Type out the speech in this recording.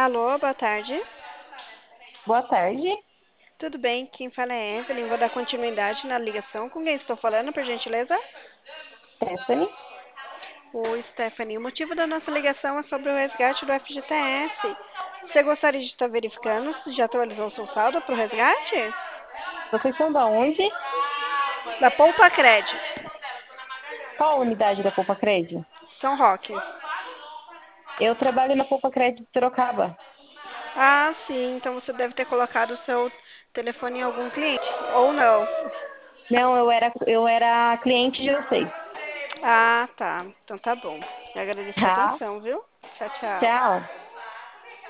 Alô, boa tarde. Boa tarde, Tudo bem? Quem fala é Evelyn. Vou dar continuidade na ligação. Com quem estou falando, por gentileza? Stephanie. O Stephanie. O motivo da nossa ligação é sobre o resgate do FGTS. Você gostaria de estar verificando se já atualizou seu saldo para o resgate? Vocês são da onde? Da Poupa Cred, Qual a unidade da Poupa Crédito? São Roque. Eu trabalho na Poupa Crédito de Sorocaba. Ah, sim. Então você deve ter colocado o seu telefone em algum cliente. Ou não. Não, eu era cliente de vocês. Ah, tá. Então tá bom. Eu agradeço a Tá? atenção, viu? Tchau, tchau. Tchau.